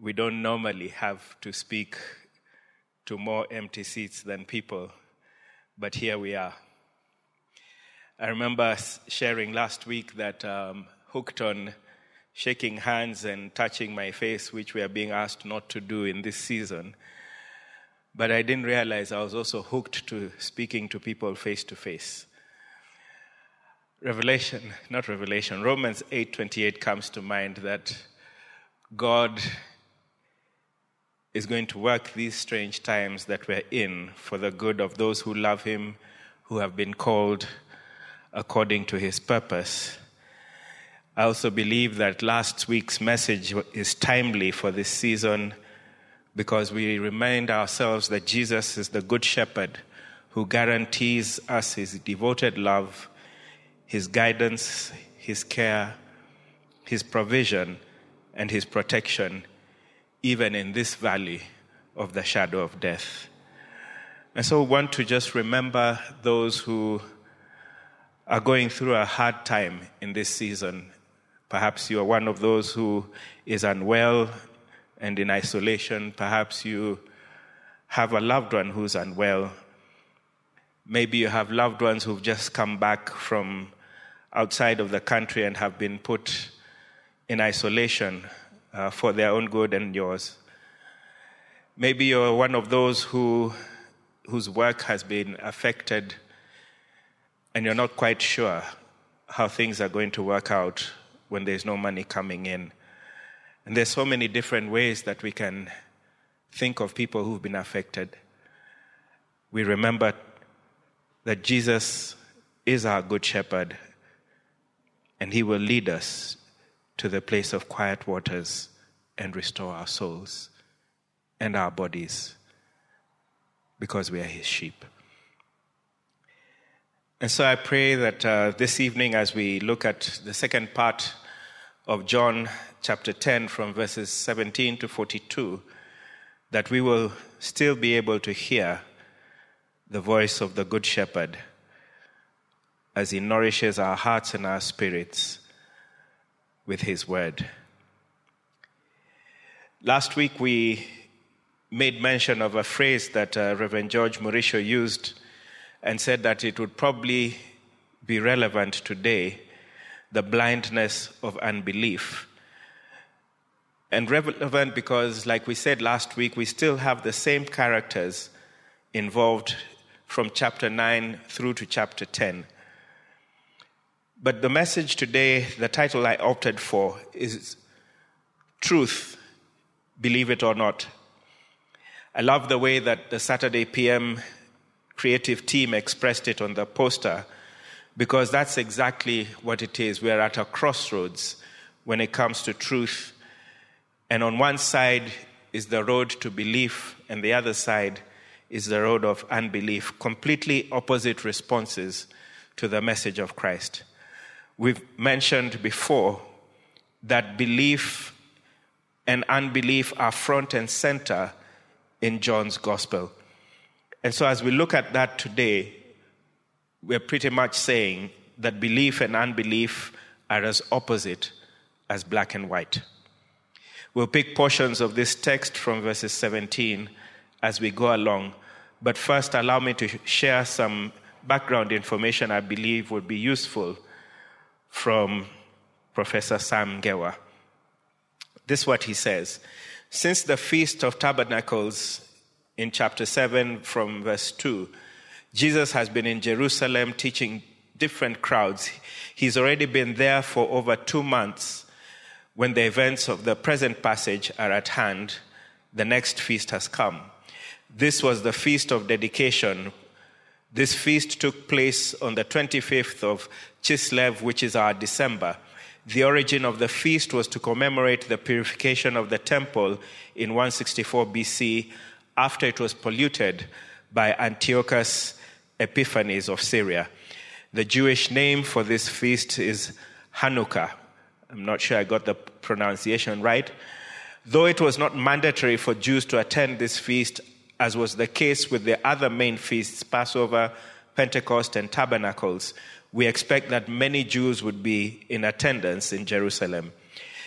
we don't normally have to speak to more empty seats than people, but here we are. I remember sharing last week that hooked on shaking hands and touching my face, which we are being asked not to do in this season. But I didn't realize I was also hooked to speaking to people face to face. Romans 8:28 comes to mind that God is going to work these strange times that we're in for the good of those who love him, who have been called according to his purpose. I also believe that last week's message is timely for this season because we remind ourselves that Jesus is the good shepherd who guarantees us his devoted love, his guidance, his care, his provision, and his protection, even in this valley of the shadow of death. And so we want to just remember those who are going through a hard time in this season. Perhaps you are one of those who is unwell and in isolation. Perhaps you have a loved one who's unwell. Maybe you have loved ones who've just come back from outside of the country and have been put in isolation for their own good and yours. Maybe you're one of those whose work has been affected and you're not quite sure how things are going to work out when there's no money coming in. And there's so many different ways that we can think of people who've been affected. We remember that Jesus is our good shepherd, and he will lead us to the place of quiet waters and restore our souls and our bodies because we are his sheep. And so I pray that this evening, as we look at the second part of John chapter 10 from verses 17 to 42, that we will still be able to hear the voice of the Good Shepherd as he nourishes our hearts and our spirits with his word. Last week we made mention of a phrase that Reverend George Mauricio used and said that it would probably be relevant today, the blindness of unbelief. And relevant because, like we said last week, we still have the same characters involved from chapter 9 through to chapter 10. But the message today, the title I opted for, is Truth, Believe It or Not. I love the way that the Saturday PM creative team expressed it on the poster, because that's exactly what it is. We're at a crossroads when it comes to truth. And on one side is the road to belief, and the other side is the road of unbelief. Completely opposite responses to the message of Christ. We've mentioned before that belief and unbelief are front and center in John's gospel. And so as we look at that today, we're pretty much saying that belief and unbelief are as opposite as black and white. We'll pick portions of this text from verses 17 as we go along. But first, allow me to share some background information I believe would be useful from Professor Sam Ngewa. This is what he says. Since the Feast of Tabernacles in chapter 7 from verse 2, Jesus has been in Jerusalem teaching different crowds. He's already been there for over 2 months. When the events of the present passage are at hand, the next feast has come. This was the Feast of Dedication. This feast took place on the 25th of Chislev, which is our December. The origin of the feast was to commemorate the purification of the temple in 164 BC after it was polluted by Antiochus Epiphanes of Syria. The Jewish name for this feast is Hanukkah. I'm not sure I got the pronunciation right. Though it was not mandatory for Jews to attend this feast, as was the case with the other main feasts, Passover, Pentecost, and Tabernacles, we expect that many Jews would be in attendance in Jerusalem.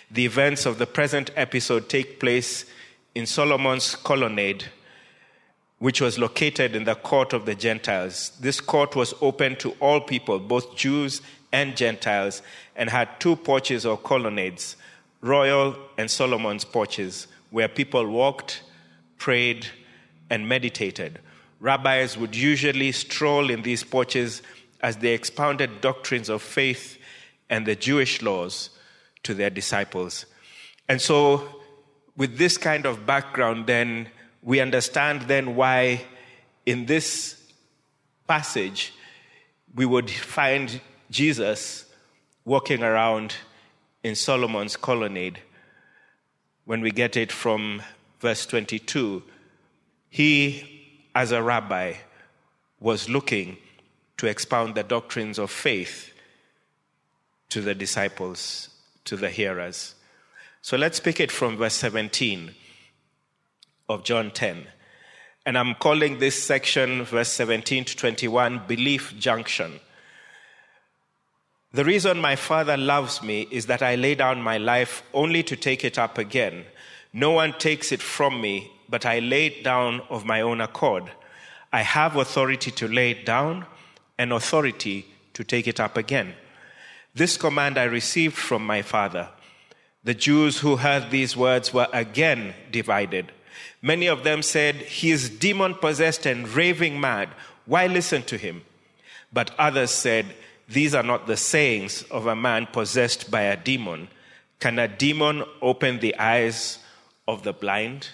The events of the present episode take place in Solomon's colonnade, which was located in the court of the Gentiles. This court was open to all people, both Jews and Gentiles, and had two porches or colonnades, royal and Solomon's porches, where people walked, prayed, and meditated. Rabbis would usually stroll in these porches as they expounded doctrines of faith and the Jewish laws to their disciples. And so, with this kind of background, then, we understand then why in this passage we would find Jesus walking around in Solomon's colonnade. When we get it from verse 22, he, as a rabbi, was looking to expound the doctrines of faith to the disciples, to the hearers. So let's pick it from verse 17 of John 10. And I'm calling this section, verse 17 to 21, Belief Junction. The reason my Father loves me is that I lay down my life only to take it up again. No one takes it from me, but I lay it down of my own accord. I have authority to lay it down and authority to take it up again. This command I received from my Father. The Jews who heard these words were again divided. Many of them said, "He is demon-possessed and raving mad. Why listen to him?" But others said, "These are not the sayings of a man possessed by a demon. Can a demon open the eyes of the blind?"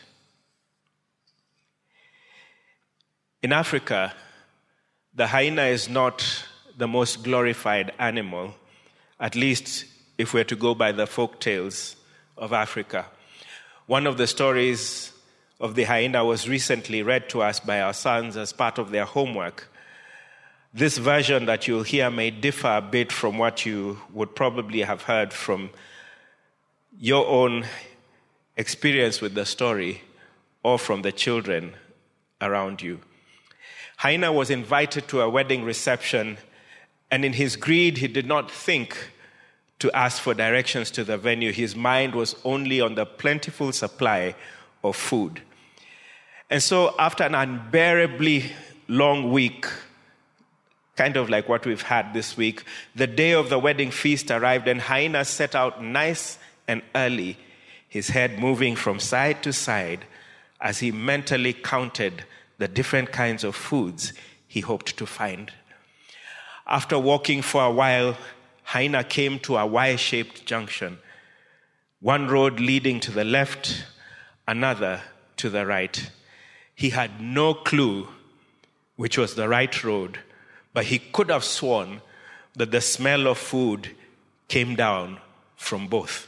In Africa, the hyena is not the most glorified animal, at least if we're to go by the folk tales of Africa. One of the stories of the hyena was recently read to us by our sons as part of their homework. This version that you'll hear may differ a bit from what you would probably have heard from your own experience with the story or from the children around you. Hyena was invited to a wedding reception, and in his greed, he did not think to ask for directions to the venue. His mind was only on the plentiful supply of food. And so after an unbearably long week, kind of like what we've had this week, the day of the wedding feast arrived, and Hyena set out nice and early, his head moving from side to side as he mentally counted the different kinds of foods he hoped to find. After walking for a while, Hyena came to a Y-shaped junction, one road leading to the left, another to the right. He had no clue which was the right road, but he could have sworn that the smell of food came down from both.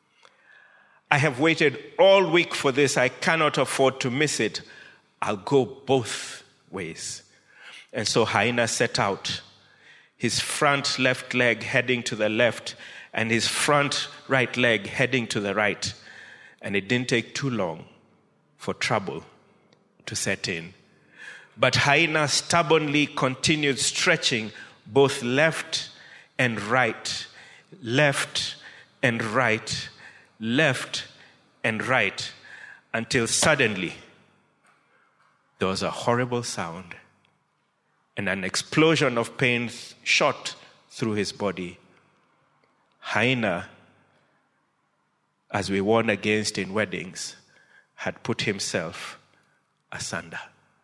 "I have waited all week for this. I cannot afford to miss it. I'll go both ways." And so Hyena set out, his front left leg heading to the left and his front right leg heading to the right. And it didn't take too long for trouble to set in. But Hyena stubbornly continued stretching both left and right, left and right, left and right, until suddenly there was a horrible sound and an explosion of pain shot through his body. Hyena, as we warn against in weddings, had put himself asunder.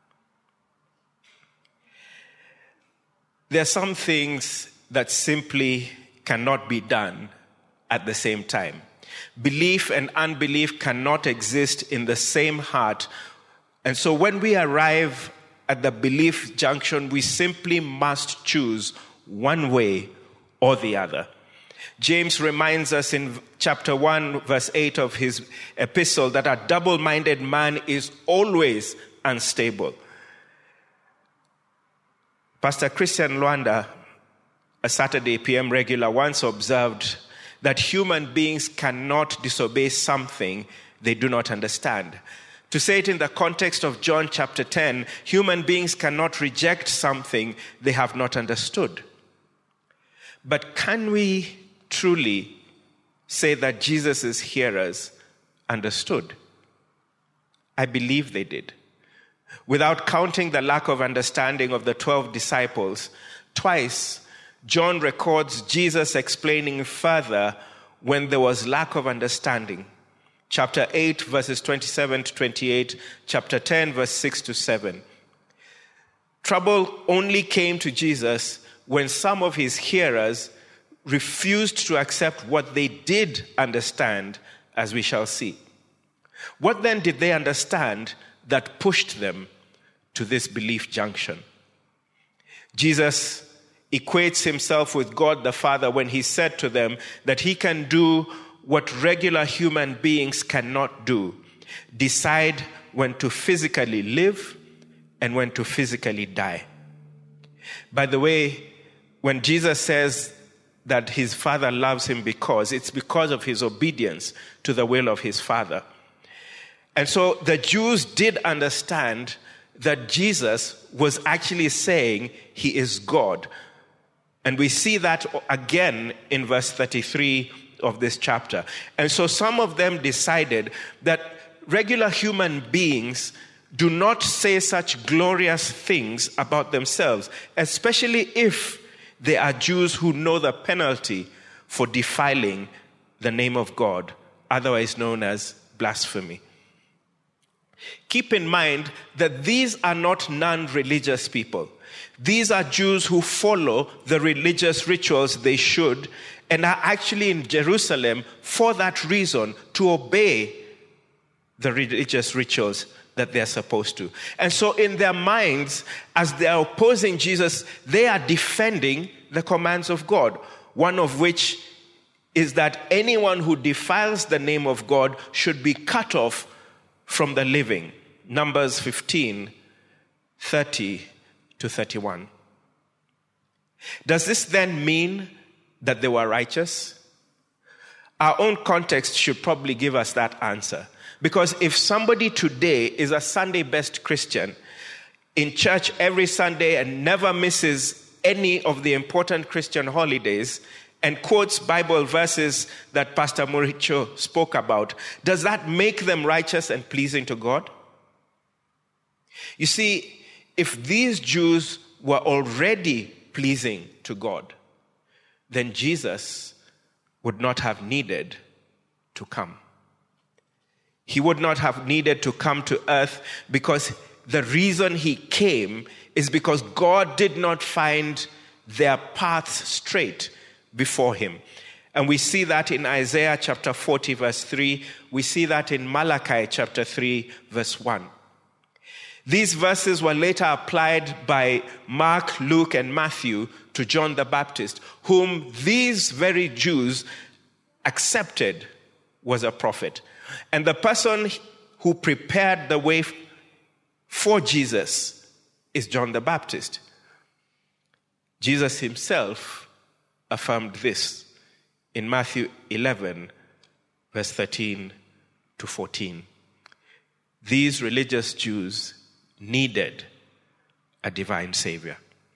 There are some things that simply cannot be done at the same time. Belief and unbelief cannot exist in the same heart. And so when we arrive at the belief junction, we simply must choose one way or the other. James reminds us in chapter 1, verse 8 of his epistle that a double-minded man is always unstable. Pastor Christian Luanda, a Saturday PM regular, once observed that human beings cannot disobey something they do not understand. To say it in the context of John chapter 10, human beings cannot reject something they have not understood. But can we truly say that Jesus' hearers understood. I believe they did. Without counting the lack of understanding of the 12 disciples, twice John records Jesus explaining further when there was lack of understanding. Chapter 8, verses 27 to 28, chapter 10, verse 6 to 7. Trouble only came to Jesus when some of his hearers refused to accept what they did understand, as we shall see. What then did they understand that pushed them to this belief junction? Jesus equates himself with God the Father when he said to them that he can do what regular human beings cannot do: decide when to physically live and when to physically die. By the way, when Jesus says that his Father loves him it's because of his obedience to the will of his Father. And so the Jews did understand that Jesus was actually saying he is God. And we see that again in verse 33 of this chapter. And so some of them decided that regular human beings do not say such glorious things about themselves, especially if they are Jews who know the penalty for defiling the name of God, otherwise known as blasphemy. Keep in mind that these are not non-religious people. These are Jews who follow the religious rituals they should and are actually in Jerusalem for that reason, to obey the religious rituals that they're supposed to. And so in their minds, as they are opposing Jesus, they are defending the commands of God, one of which is that anyone who defiles the name of God should be cut off from the living. Numbers 15, 30 to 31. Does this then mean that they were righteous? Our own context should probably give us that answer. Because if somebody today is a Sunday-best Christian, in church every Sunday and never misses any of the important Christian holidays, and quotes Bible verses that Pastor Mauricio spoke about, does that make them righteous and pleasing to God? You see, if these Jews were already pleasing to God, then Jesus would not have needed to come. He would not have needed to come to earth, because the reason he came is because God did not find their paths straight before him. And we see that in Isaiah chapter 40 verse 3. We see that in Malachi chapter 3 verse 1. These verses were later applied by Mark, Luke, and Matthew to John the Baptist, whom these very Jews accepted was a prophet. And the person who prepared the way for Jesus is John the Baptist. Jesus himself affirmed this in Matthew 11, verse 13 to 14. These religious Jews needed a divine Savior.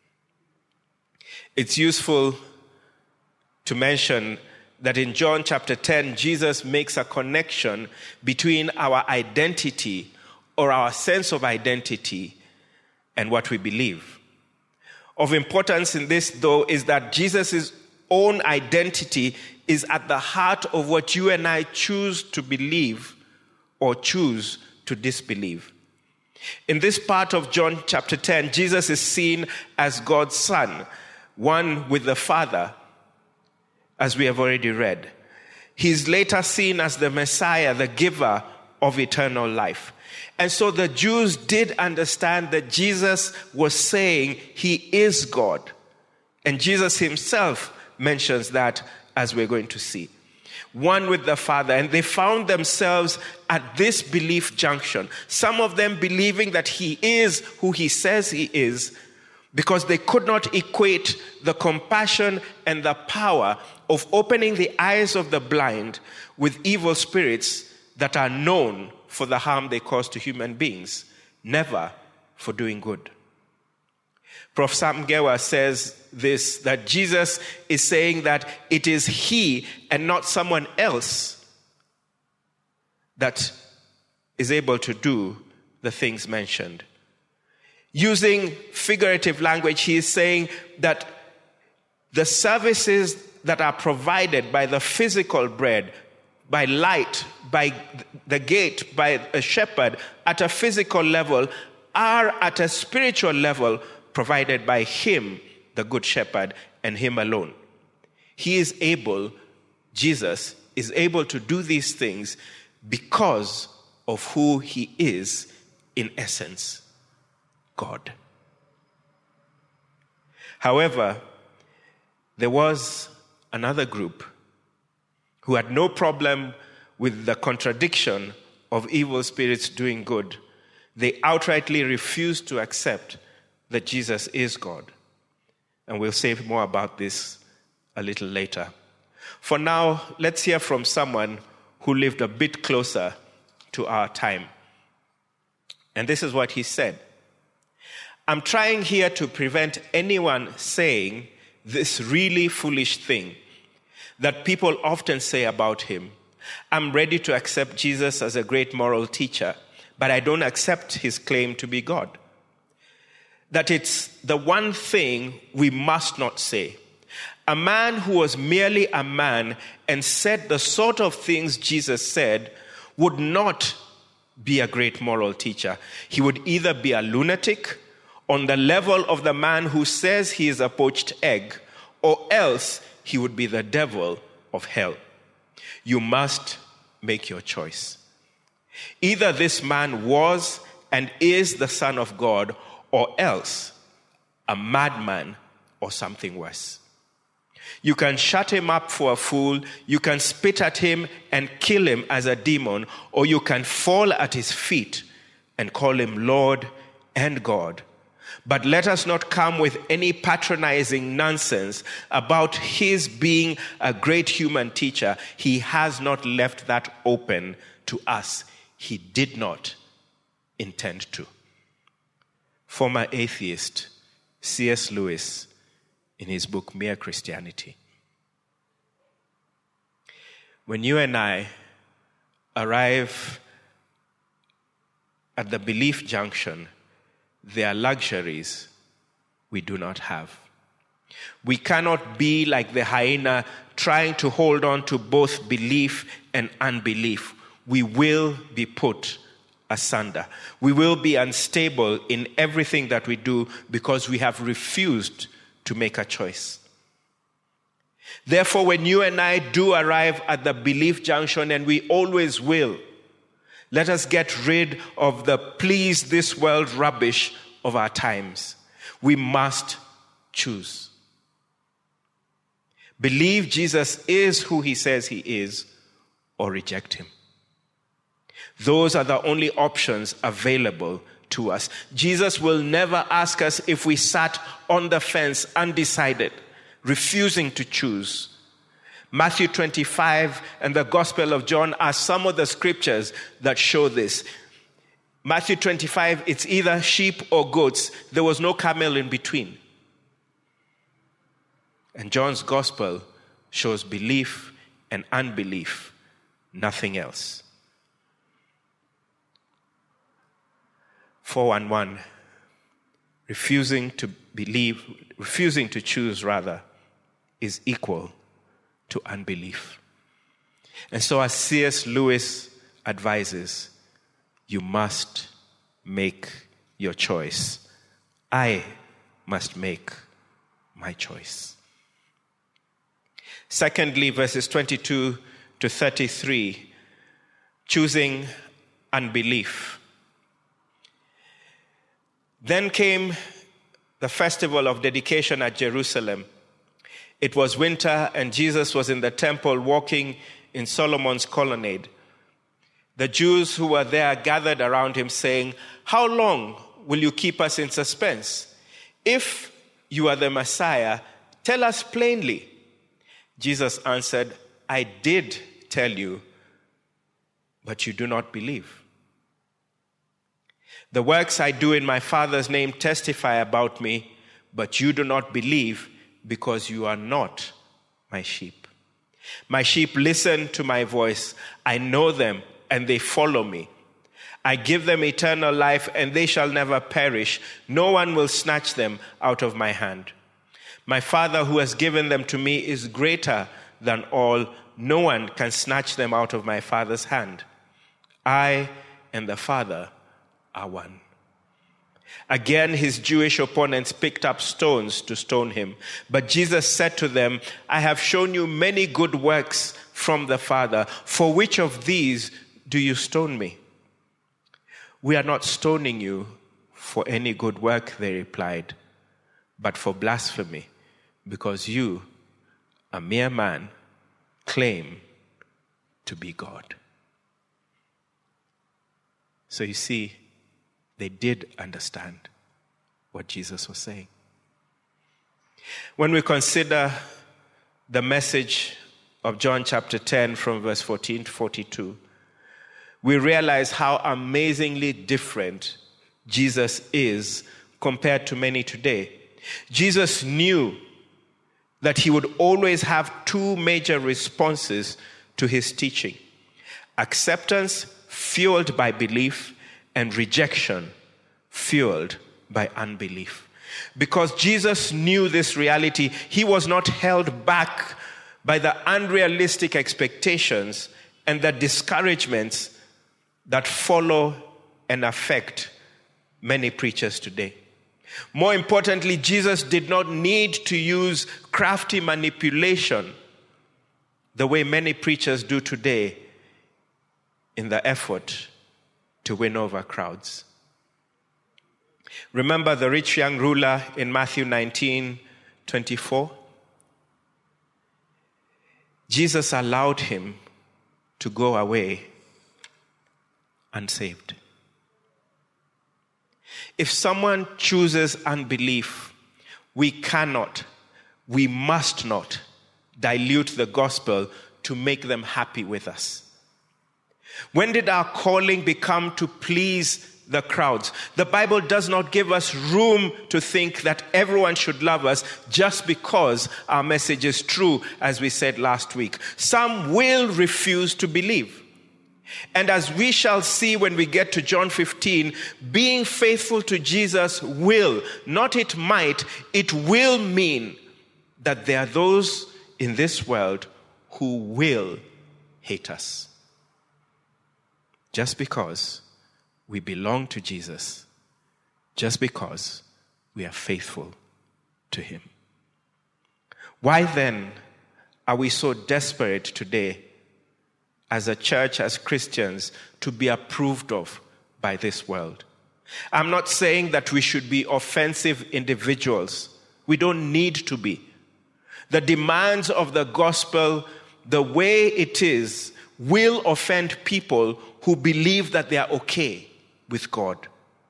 It's useful to mention that in John chapter 10, Jesus makes a connection between our identity, or our sense of identity, and what we believe. Of importance in this, though, is that Jesus' own identity is at the heart of what you and I choose to believe or choose to disbelieve. In this part of John chapter 10, Jesus is seen as God's Son, one with the Father, as we have already read. He is later seen as the Messiah, the giver of eternal life. And so the Jews did understand that Jesus was saying he is God. And Jesus himself mentions that, as we're going to see. One with the Father. And they found themselves at this belief junction. Some of them believing that he is who he says he is, because they could not equate the compassion and the power of opening the eyes of the blind with evil spirits that are known for the harm they cause to human beings, never for doing good. Prof. Sam Gewa says this, that Jesus is saying that it is he and not someone else that is able to do the things mentioned. Using figurative language, he is saying that the services that are provided by the physical bread, by light, by the gate, by a shepherd at a physical level, are at a spiritual level provided by him, the good shepherd, and him alone. He is able, Jesus is able to do these things because of who he is in essence, God. However, there was another group who had no problem with the contradiction of evil spirits doing good. They outrightly refused to accept that Jesus is God. And we'll say more about this a little later. For now, let's hear from someone who lived a bit closer to our time. And this is what he said. I'm trying here to prevent anyone saying this really foolish thing that people often say about him. I'm ready to accept Jesus as a great moral teacher, but I don't accept his claim to be God. That it's the one thing we must not say. A man who was merely a man and said the sort of things Jesus said would not be a great moral teacher. He would either be a lunatic on the level of the man who says he is a poached egg, or else he would be the devil of hell. You must make your choice. Either this man was and is the Son of God, or else a madman or something worse. You can shut him up for a fool, you can spit at him and kill him as a demon, or you can fall at his feet and call him Lord and God. But let us not come with any patronizing nonsense about his being a great human teacher. He has not left that open to us. He did not intend to. Former atheist C.S. Lewis, in his book Mere Christianity. When you and I arrive at the belief junction, there are luxuries we do not have. We cannot be like the hyena trying to hold on to both belief and unbelief. We will be put asunder. We will be unstable in everything that we do because we have refused to make a choice. Therefore, when you and I do arrive at the belief junction, and we always will, let us get rid of the please this world rubbish of our times. We must choose. Believe Jesus is who he says he is, or reject him. Those are the only options available to us. Jesus will never ask us if we sat on the fence undecided, refusing to choose. Matthew 25 and the Gospel of John are some of the scriptures that show this. Matthew 25, it's either sheep or goats. There was no camel in between. And John's Gospel shows belief and unbelief, nothing else. 411, refusing to believe, refusing to choose rather, is equal to unbelief. And so as C.S. Lewis advises, you must make your choice. I must make my choice. Secondly, verses 22 to 33, choosing unbelief. Then came the festival of dedication at Jerusalem. It was winter, and Jesus was in the temple walking in Solomon's colonnade. The Jews who were there gathered around him, saying, "How long will you keep us in suspense? If you are the Messiah, tell us plainly." Jesus answered, "I did tell you, but you do not believe. The works I do in my Father's name testify about me, but you do not believe because you are not my sheep. My sheep listen to my voice. I know them and they follow me. I give them eternal life and they shall never perish. No one will snatch them out of my hand. My Father who has given them to me is greater than all. No one can snatch them out of my Father's hand. I and the Father are one. Again, his Jewish opponents picked up stones to stone him. But Jesus said to them, I have shown you many good works from the Father. For which of these do you stone me? We are not stoning you for any good work, they replied, but for blasphemy, because you, a mere man, claim to be God. So you see, they did understand what Jesus was saying. When we consider the message of John chapter 10 from verse 14 to 42, we realize how amazingly different Jesus is compared to many today. Jesus knew that he would always have two major responses to his teaching: acceptance fueled by belief, and rejection fueled by unbelief. Because Jesus knew this reality, he was not held back by the unrealistic expectations and the discouragements that follow and affect many preachers today. More importantly, Jesus did not need to use crafty manipulation the way many preachers do today in the effort to win over crowds. Remember the rich young ruler in Matthew 19:24? Jesus allowed him to go away unsaved. If someone chooses unbelief, we must not dilute the gospel to make them happy with us. When did our calling become to please the crowds? The Bible does not give us room to think that everyone should love us just because our message is true, as we said last week. Some will refuse to believe. And as we shall see when we get to John 15, being faithful to Jesus will, not it might, it will mean that there are those in this world who will hate us. Just because we belong to Jesus, just because we are faithful to him. Why then are we so desperate today as a church, as Christians, to be approved of by this world? I'm not saying that we should be offensive individuals. We don't need to be. The demands of the gospel, the way it is, will offend people who believe that they are okay with God.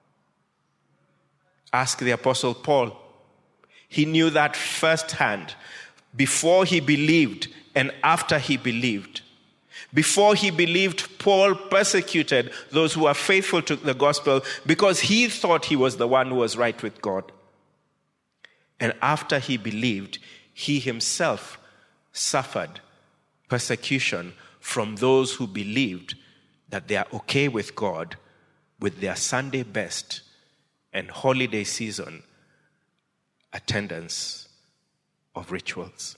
Ask the Apostle Paul. He knew that firsthand, before he believed and after he believed. Before he believed, Paul persecuted those who are faithful to the gospel because he thought he was the one who was right with God. And after he believed, he himself suffered persecution from those who believed that they are okay with God with their Sunday best and holiday season attendance of rituals.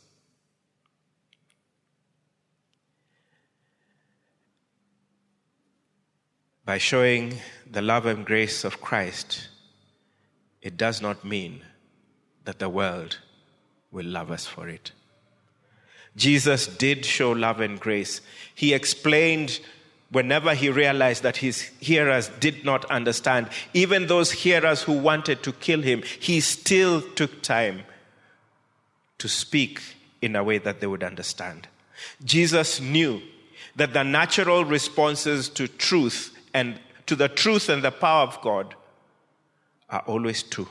By showing the love and grace of Christ, it does not mean that the world will love us for it. Jesus did show love and grace. He explained whenever he realized that his hearers did not understand, even those hearers who wanted to kill him, he still took time to speak in a way that they would understand. Jesus knew that the natural responses to truth and to the truth and the power of God are always two: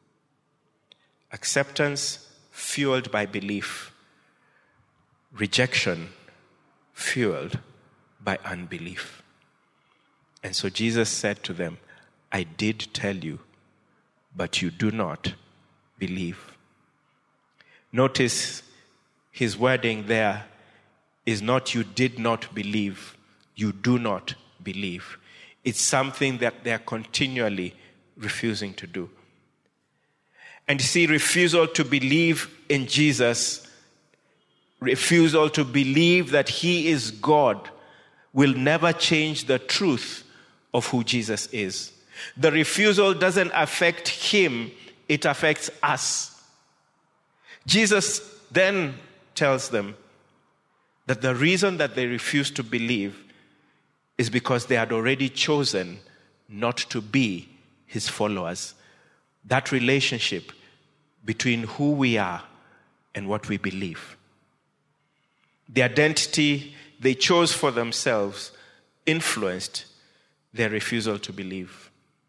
acceptance fueled by belief, rejection fueled by unbelief. And so Jesus said to them, I did tell you, but you do not believe. Notice his wording there is not you did not believe, you do not believe. It's something that they are continually refusing to do. And you see, refusal to believe in Jesus, refusal to believe that he is God, will never change the truth of who Jesus is. The refusal doesn't affect him, it affects us. Jesus then tells them that the reason that they refuse to believe is because they had already chosen not to be his followers. That relationship between who we are and what we believe. The identity they chose for themselves influenced their refusal to believe.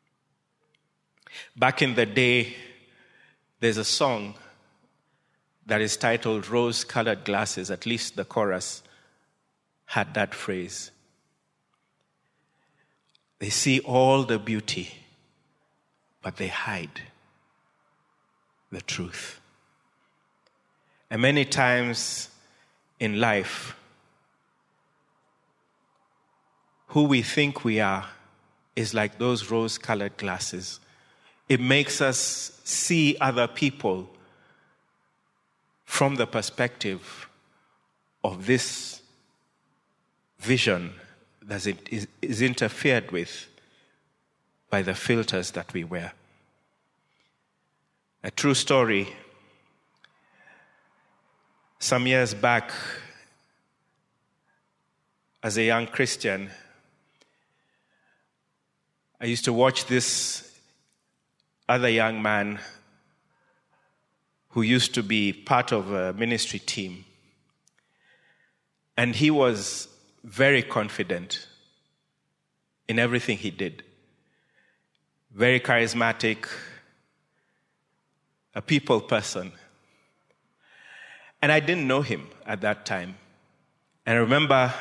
Back in the day, there's a song that is titled Rose-Colored Glasses. At least the chorus had that phrase. They see all the beauty, but they hide the truth. And many times in life, who we think we are is like those rose-colored glasses. It makes us see other people from the perspective of this vision that is interfered with by the filters that we wear. A true story. Some years back, as a young Christian, I used to watch this other young man who used to be part of a ministry team. And he was very confident in everything he did. Very charismatic, a people person. And I didn't know him at that time. And I remember,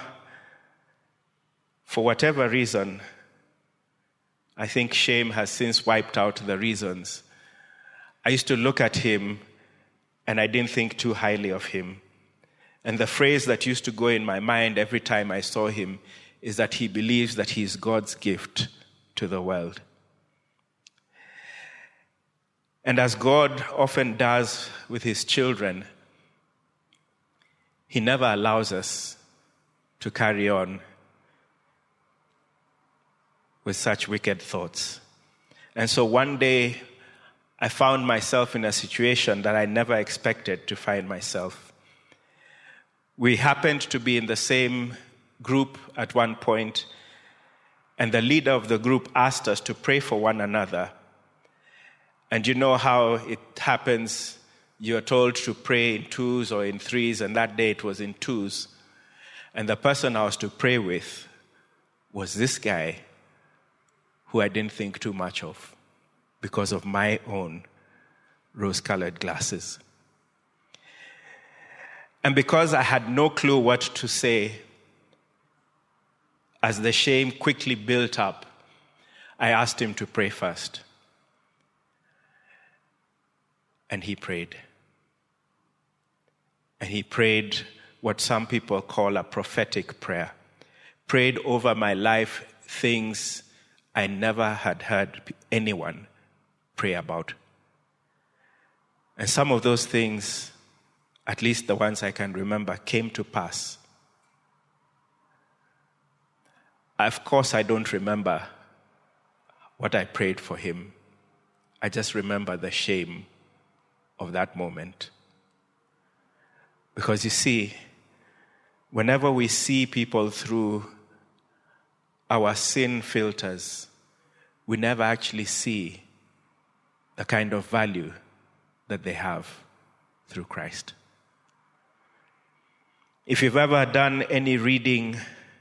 for whatever reason, I think shame has since wiped out the reasons. I used to look at him and I didn't think too highly of him. And the phrase that used to go in my mind every time I saw him is that he believes that he is God's gift to the world. And as God often does with his children, he never allows us to carry on with such wicked thoughts. And so one day, I found myself in a situation that I never expected to find myself. We happened to be in the same group at one point, and the leader of the group asked us to pray for one another. And you know how it happens. You're told to pray in twos or in threes, and that day it was in twos. And the person I was to pray with was this guy who I didn't think too much of because of my own rose-colored glasses. And because I had no clue what to say, as the shame quickly built up, I asked him to pray first. And he prayed. And he prayed what some people call a prophetic prayer. Prayed over my life things I never had heard anyone pray about. And some of those things, at least the ones I can remember, came to pass. Of course, I don't remember what I prayed for him. I just remember the shame of that moment. Because you see, whenever we see people through our sin filters, we never actually see the kind of value that they have through Christ. If you've ever done any reading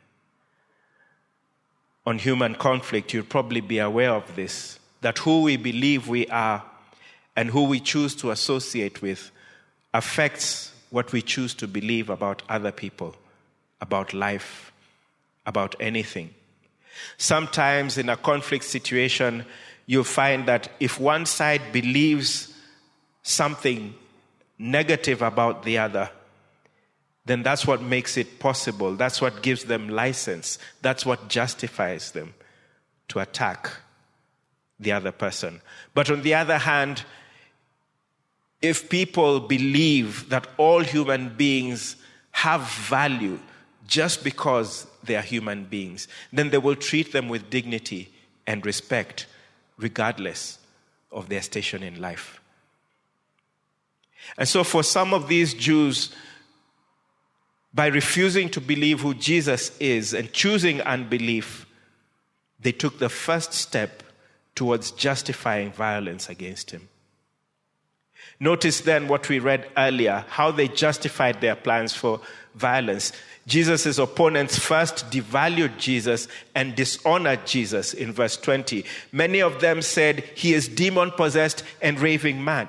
on human conflict, you'll probably be aware of this, that who we believe we are and who we choose to associate with affects what we choose to believe about other people, about life, about anything. Sometimes in a conflict situation, you'll find that if one side believes something negative about the other, then that's what makes it possible. That's what gives them license. That's what justifies them to attack the other person. But on the other hand, if people believe that all human beings have value just because they are human beings, then they will treat them with dignity and respect regardless of their station in life. And so for some of these Jews, by refusing to believe who Jesus is and choosing unbelief, they took the first step towards justifying violence against him. Notice then what we read earlier, how they justified their plans for violence. Jesus' opponents first devalued Jesus and dishonored Jesus in verse 20. Many of them said, he is demon-possessed and raving mad.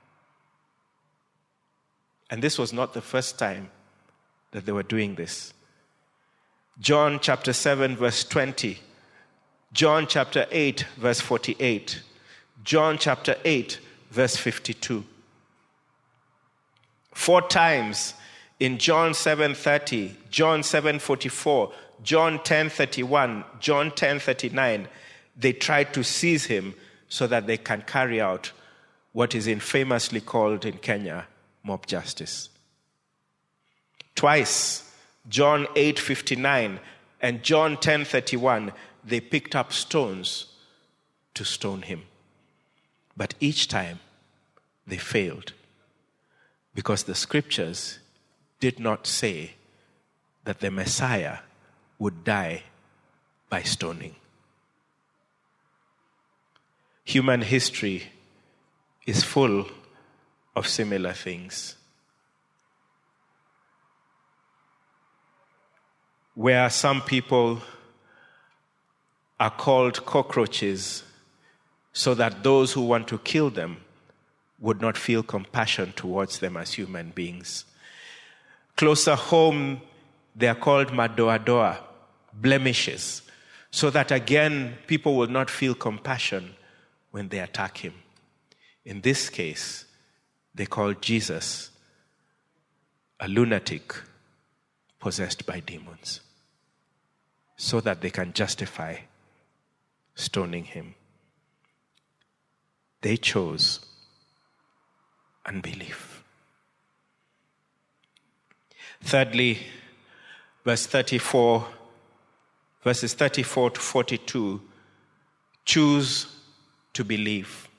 And this was not the first time that they were doing this. John chapter 7 verse 20. John chapter 8 verse 48. John chapter 8 verse 52. 4 times in John 7:30, John 7:44, John 10:31, John 10:39, they tried to seize him so that they can carry out what is infamously called in Kenya mob justice. Twice, John 8:59 and John 10:31, they picked up stones to stone him. But each time they failed because the scriptures did not say that the Messiah would die by stoning. Human history is full of similar things, where some people are called cockroaches so that those who want to kill them would not feel compassion towards them as human beings. Closer home, they are called madoadoa, blemishes, so that again, people will not feel compassion when they attack him. In this case, they call Jesus a lunatic possessed by demons, so that they can justify stoning him. They chose unbelief. Thirdly, verses 34 to 42, choose to believe.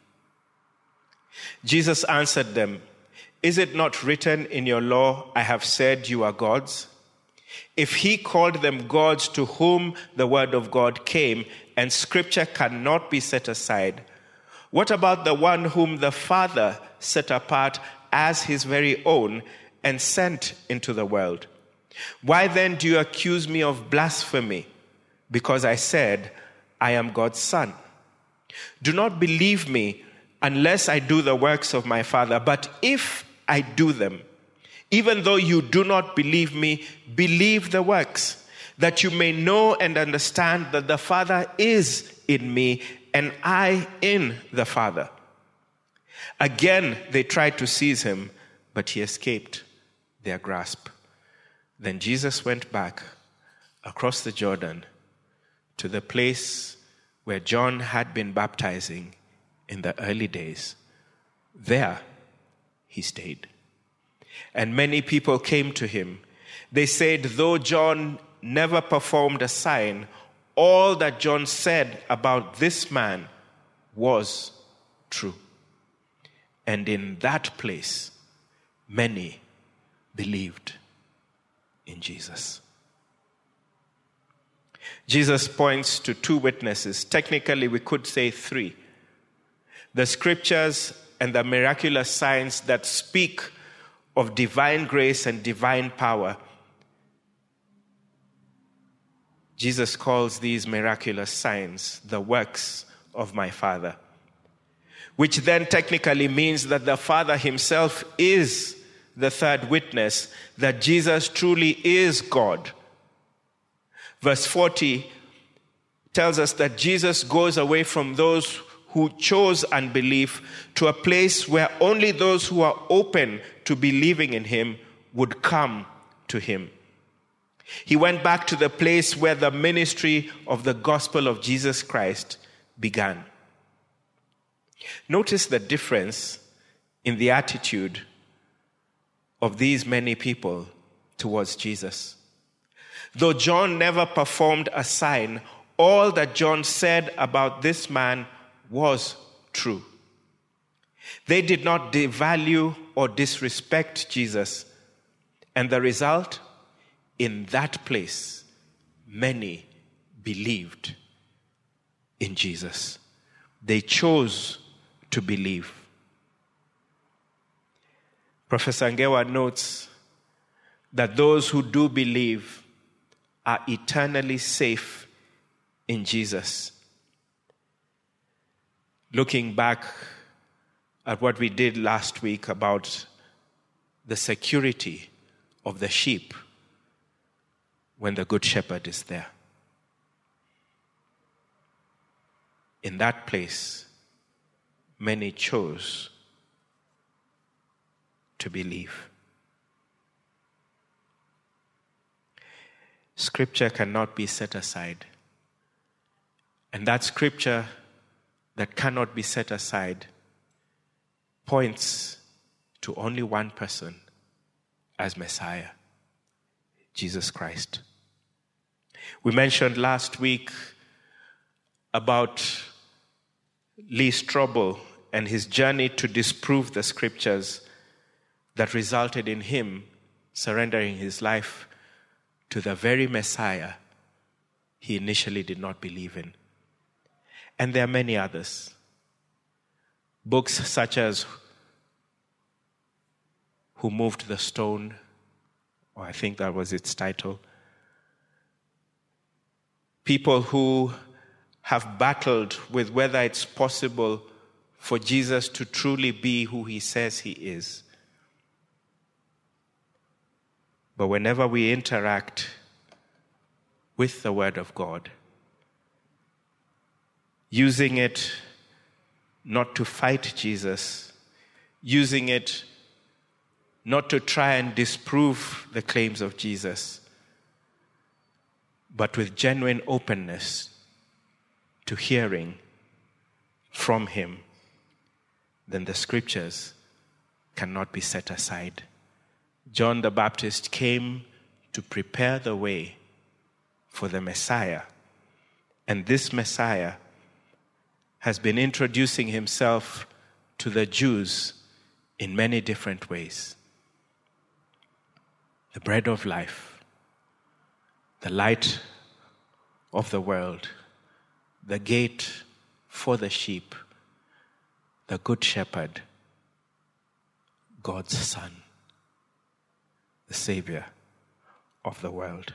Jesus answered them, "Is it not written in your law, I have said you are gods? If he called them gods to whom the word of God came, and scripture cannot be set aside, what about the one whom the Father set apart as his very own and sent into the world? Why then do you accuse me of blasphemy? Because I said, I am God's son. Do not believe me unless I do the works of my Father. But if I do them, even though you do not believe me, believe the works, that you may know and understand that the Father is in me and I in the Father." Again, they tried to seize him, but he escaped their grasp. Then Jesus went back across the Jordan to the place where John had been baptizing in the early days. There he stayed. And many people came to him. They said, though John never performed a sign, all that John said about this man was true. And in that place, many believed in Jesus. Jesus points to 2 witnesses. Technically, we could say 3. The scriptures and the miraculous signs that speak of divine grace and divine power. Jesus calls these miraculous signs the works of my Father, which then technically means that the Father himself is the third witness that Jesus truly is God. Verse 40 tells us that Jesus goes away from those who chose unbelief to a place where only those who are open to believing in him would come to him. He went back to the place where the ministry of the gospel of Jesus Christ began. Notice the difference in the attitude of these many people towards Jesus. Though John never performed a sign, all that John said about this man was true. They did not devalue or disrespect Jesus, and the result, in that place, many believed in Jesus. They chose to believe. Professor Ngewa notes that those who do believe are eternally safe in Jesus. Looking back at what we did last week about the security of the sheep when the Good Shepherd is there. In that place, many chose to believe. Scripture cannot be set aside. And that scripture that cannot be set aside points to only one person as Messiah, Jesus Christ. We mentioned last week about Lee Strobel and his journey to disprove the scriptures that resulted in him surrendering his life to the very Messiah he initially did not believe in. And there are many others. Books such as Who Moved the Stone, or I think that was its title. People who have battled with whether it's possible for Jesus to truly be who he says he is. But whenever we interact with the Word of God, using it not to fight Jesus, using it not to try and disprove the claims of Jesus, but with genuine openness to hearing from him, then the scriptures cannot be set aside. John the Baptist came to prepare the way for the Messiah. And this Messiah has been introducing himself to the Jews in many different ways. The bread of life, the light of the world, the gate for the sheep, the good shepherd, God's Son, the Savior of the world.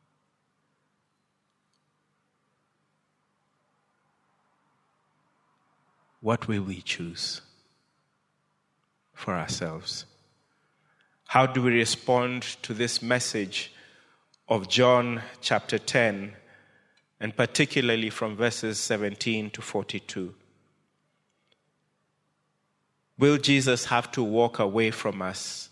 What will we choose for ourselves? How do we respond to this message of John chapter 10, and particularly from verses 17 to 42? Will Jesus have to walk away from us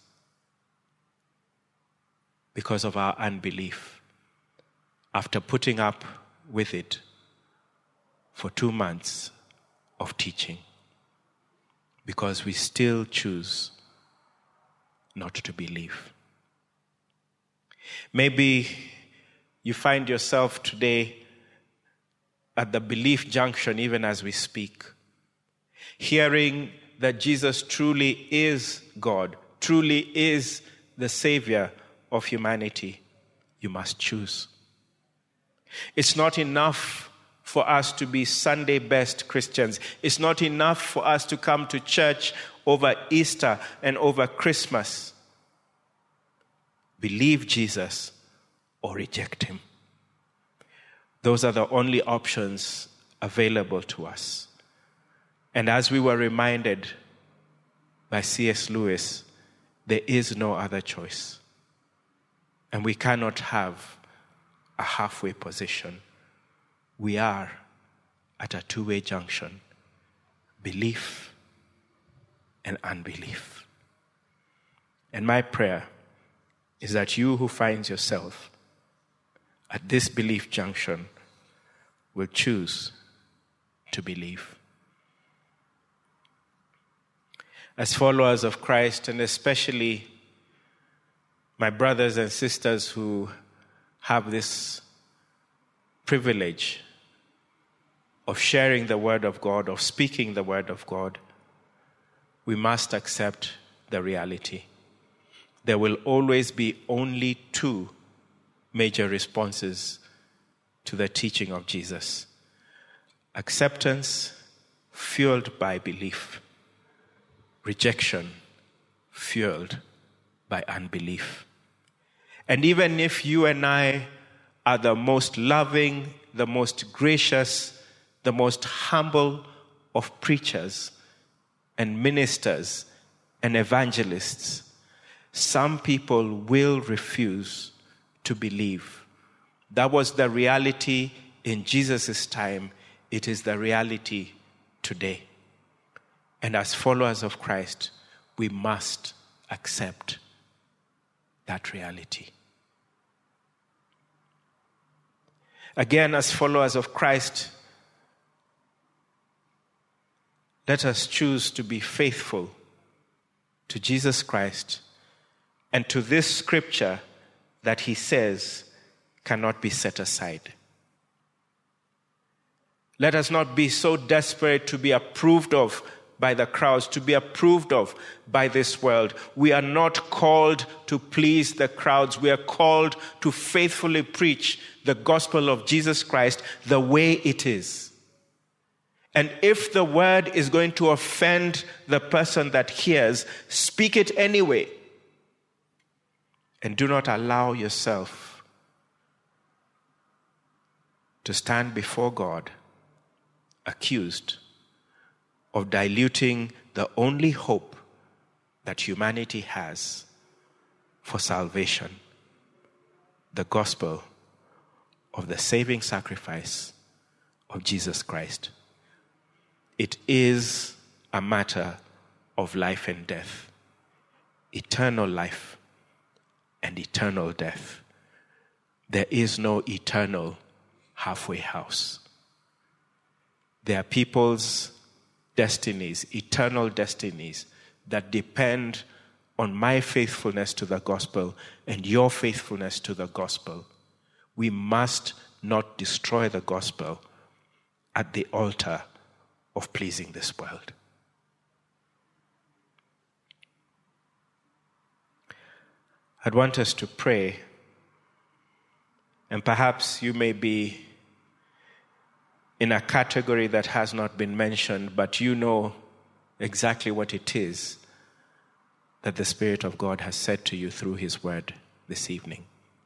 because of our unbelief after putting up with it for 2 months of teaching, because we still choose not to believe? Maybe you find yourself today at the belief junction even as we speak, hearing that Jesus truly is God, truly is the Savior of humanity. You must choose. It's not enough for us to be Sunday-best Christians. It's not enough for us to come to church over Easter and over Christmas. Believe Jesus or reject him. Those are the only options available to us. And as we were reminded by C.S. Lewis, there is no other choice. And we cannot have a halfway position. We are at a two-way junction. belief and unbelief. And my prayer is that you who finds yourself at this belief junction will choose to believe. As followers of Christ, and especially my brothers and sisters who have this privilege of sharing the Word of God, of speaking the Word of God, we must accept the reality. There will always be only two major responses to the teaching of Jesus: acceptance fueled by belief, rejection fueled by unbelief. And even if you and I are the most loving, the most gracious, the most humble of preachers and ministers and evangelists, some people will refuse to believe. That was the reality in Jesus' time. It is the reality today. And as followers of Christ, we must accept that reality. Again, as followers of Christ, let us choose to be faithful to Jesus Christ and to this scripture that he says cannot be set aside. Let us not be so desperate to be approved of by the crowds, to be approved of by this world. We are not called to please the crowds. We are called to faithfully preach the gospel of Jesus Christ the way it is. And if the word is going to offend the person that hears, speak it anyway. And do not allow yourself to stand before God accused of diluting the only hope that humanity has for salvation, the gospel of the saving sacrifice of Jesus Christ. It is a matter of life and death, eternal life and eternal death. There is no eternal halfway house. There are people's destinies, eternal destinies, that depend on my faithfulness to the gospel and your faithfulness to the gospel. We must not destroy the gospel at the altar of pleasing this world. I'd want us to pray, and perhaps you may be in a category that has not been mentioned, but you know exactly what it is that the Spirit of God has said to you through His Word this evening.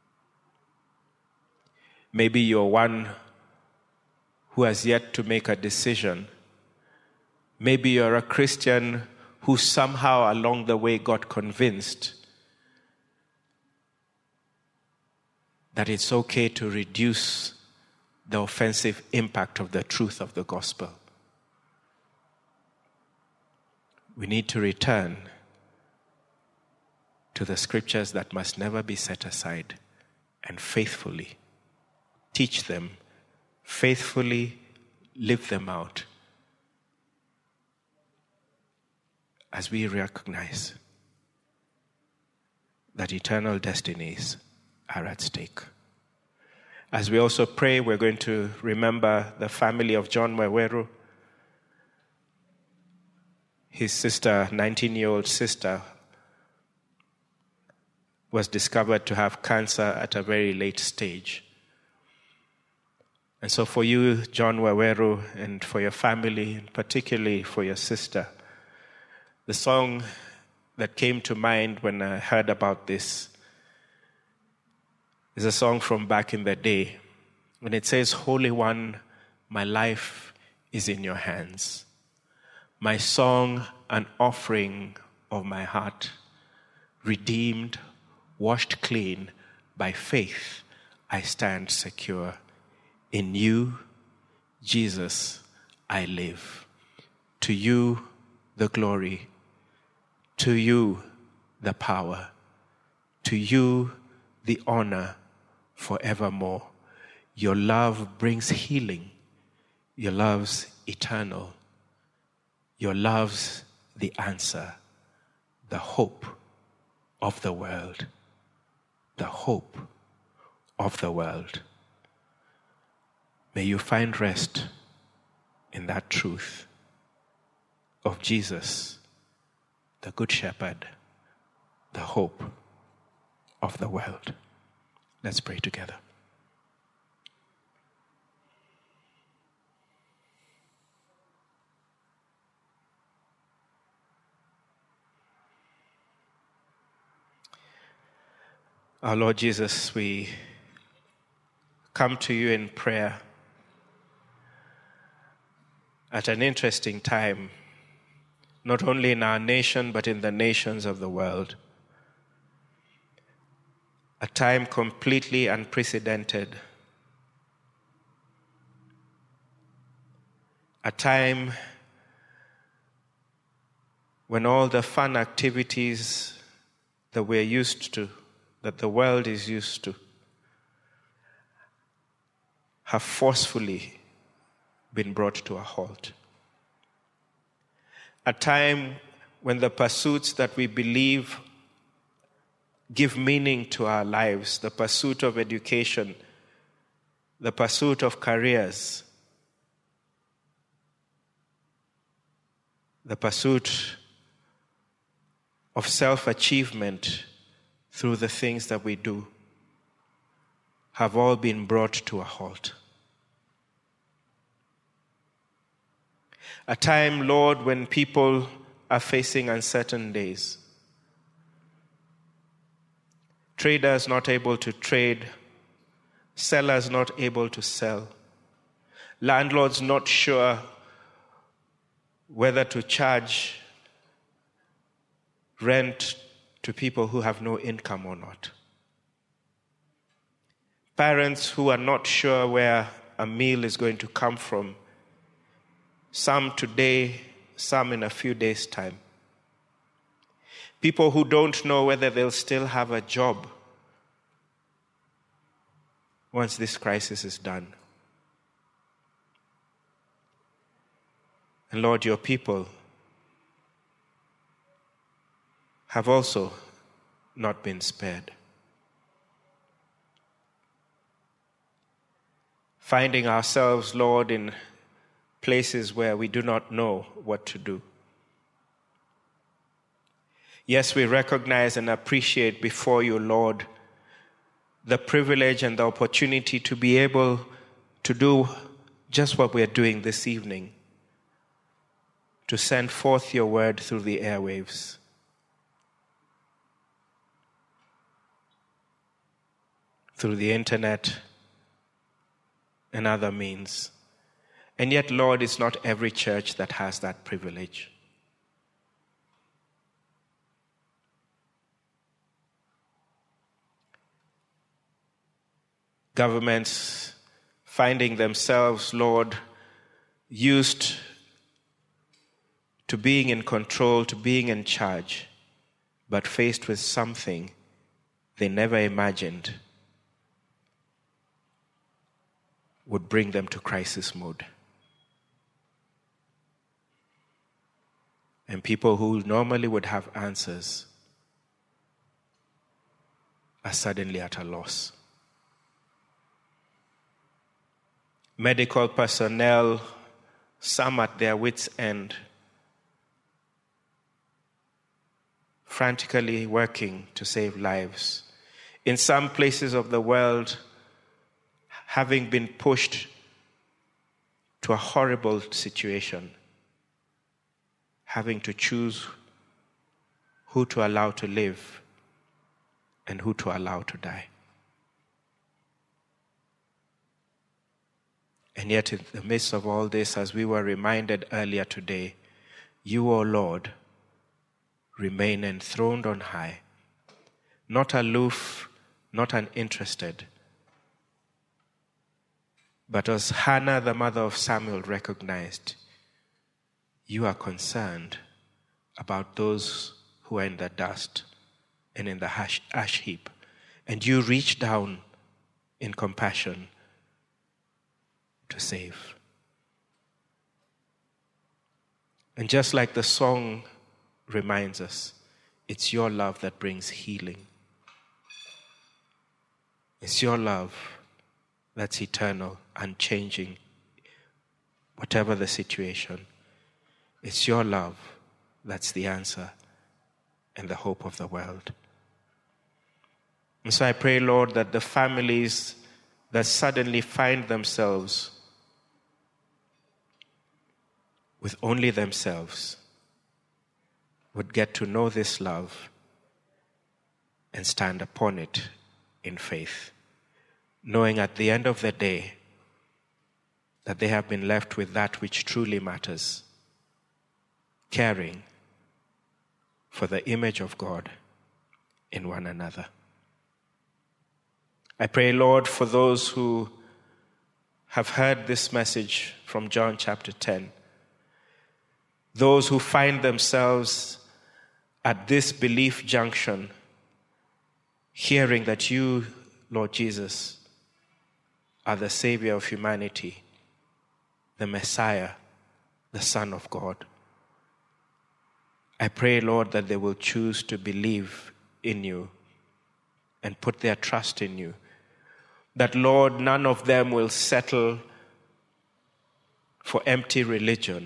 Maybe you're one who has yet to make a decision. Maybe you're a Christian who somehow along the way got convinced that it's okay to reduce the offensive impact of the truth of the gospel. We need to return to the scriptures that must never be set aside and faithfully teach them, faithfully live them out as we recognize that eternal destinies are at stake. As we also pray, we're going to remember the family of John Waweru. His sister, 19-year-old sister, was discovered to have cancer at a very late stage. And so for you, John Waweru, and for your family, and particularly for your sister, the song that came to mind when I heard about this is a song from back in the day when it says, "Holy One, my life is in your hands. My song, an offering of my heart, redeemed, washed clean by faith, I stand secure. In you, Jesus, I live. To you the glory, to you the power, to you the honor forevermore. Your love brings healing. Your love's eternal. Your love's the answer, the hope of the world. The hope of the world. May you find rest in that truth of Jesus, the Good Shepherd, the hope of the world. Let's pray together. Our Lord Jesus, we come to you in prayer at an interesting time, not only in our nation, but in the nations of the world. A time completely unprecedented. A time when all the fun activities that we're used to, that the world is used to, have forcefully been brought to a halt. A time when the pursuits that we believe give meaning to our lives, the pursuit of education, the pursuit of careers, the pursuit of self-achievement through the things that we do, have all been brought to a halt. A time, Lord, when people are facing uncertain days. Traders not able to trade, sellers not able to sell, landlords not sure whether to charge rent to people who have no income or not. Parents who are not sure where a meal is going to come from, some today, some in a few days' time. People who don't know whether they'll still have a job once this crisis is done. And Lord, your people have also not been spared. Finding ourselves, Lord, in places where we do not know what to do. Yes, we recognize and appreciate before you, Lord, the privilege and the opportunity to be able to do just what we're doing this evening, to send forth your word through the airwaves. Through the internet and other means. And yet, Lord, it's not every church that has that privilege. Governments finding themselves, Lord, used to being in control, to being in charge, but faced with something they never imagined would bring them to crisis mode. And people who normally would have answers are suddenly at a loss. Medical personnel, some at their wits' end, frantically working to save lives. In some places of the world, having been pushed to a horrible situation, having to choose who to allow to live and who to allow to die. And yet in the midst of all this, as we were reminded earlier today, you, O Lord, remain enthroned on high, not aloof, not uninterested, but as Hannah, the mother of Samuel, recognized, you are concerned about those who are in the dust and in the ash heap. And you reach down in compassion to save. And just like the song reminds us, it's your love that brings healing. It's your love that's eternal, unchanging, whatever the situation. It's your love that's the answer and the hope of the world. And so I pray, Lord, that the families that suddenly find themselves with only themselves would get to know this love and stand upon it in faith, knowing at the end of the day that they have been left with that which truly matters, caring for the image of God in one another. I pray, Lord, for those who have heard this message from John chapter 10, those who find themselves at this belief junction, hearing that you, Lord Jesus, are the Savior of humanity, the Messiah, the Son of God. I pray, Lord, that they will choose to believe in you and put their trust in you. That, Lord, none of them will settle for empty religion,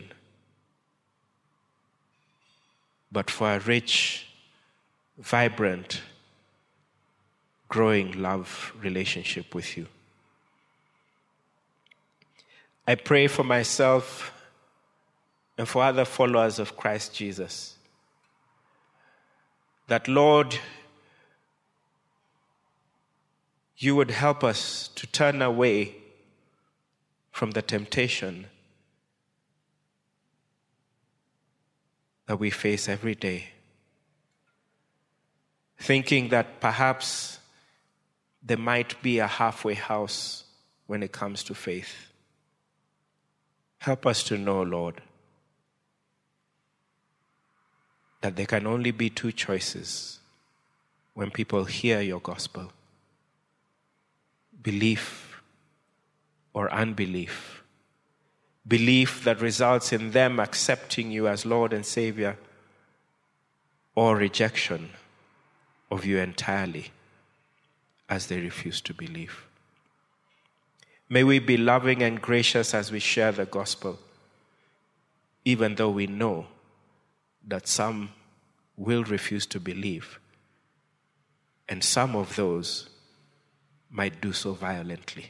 but for a rich, vibrant, growing love relationship with you. I pray for myself and for other followers of Christ Jesus that, Lord, you would help us to turn away from the temptation that we face every day, thinking that perhaps there might be a halfway house when it comes to faith. Help us to know, Lord, that there can only be two choices when people hear your gospel: belief or unbelief. Belief that results in them accepting you as Lord and Savior, or rejection of you entirely as they refuse to believe. May we be loving and gracious as we share the gospel, even though we know that some will refuse to believe, and some of those might do so violently.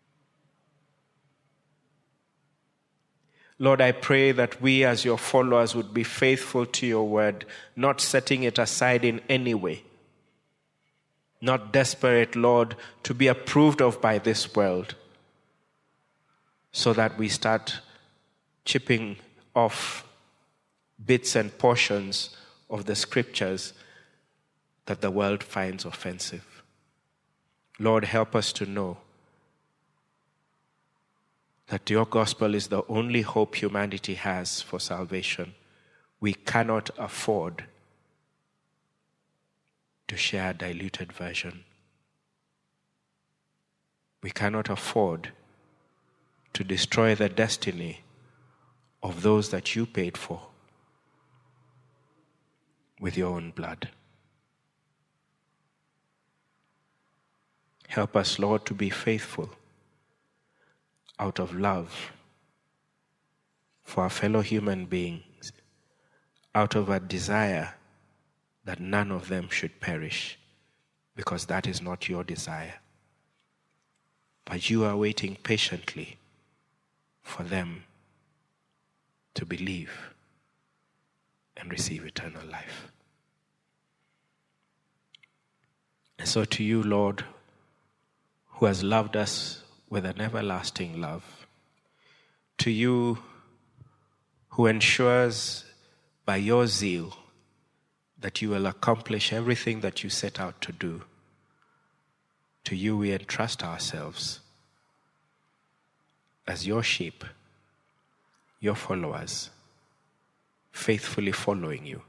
Lord, I pray that we as your followers would be faithful to your word, not setting it aside in any way, not desperate, Lord, to be approved of by this world, so that we start chipping off bits and portions of the scriptures that the world finds offensive. Lord, help us to know that your gospel is the only hope humanity has for salvation. We cannot afford to share a diluted version. We cannot afford to destroy the destiny of those that you paid for with your own blood. Help us, Lord, to be faithful out of love for our fellow human beings, out of a desire that none of them should perish, because that is not your desire. But you are waiting patiently for them to believe and receive eternal life. And so to you, Lord, who has loved us with an everlasting love, to you who ensures by your zeal that you will accomplish everything that you set out to do, to you we entrust ourselves as your sheep, your followers, faithfully following you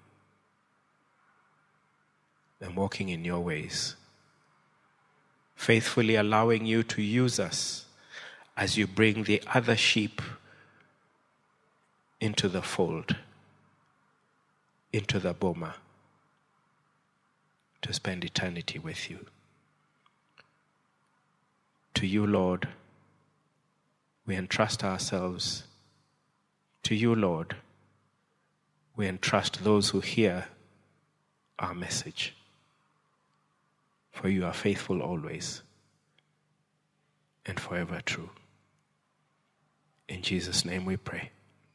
and walking in your ways, faithfully allowing you to use us as you bring the other sheep into the fold, into the boma, to spend eternity with you. To you, Lord, we entrust ourselves. To you, Lord, we entrust those who hear our message. For you are faithful always and forever true. In Jesus' name we pray.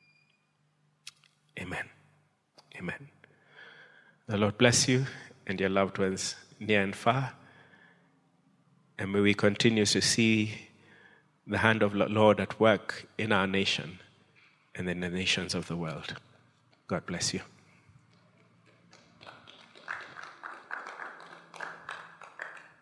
Amen. Amen. The Lord bless you and your loved ones near and far. And may we continue to see the hand of the Lord at work in our nation and in the nations of the world. God bless you.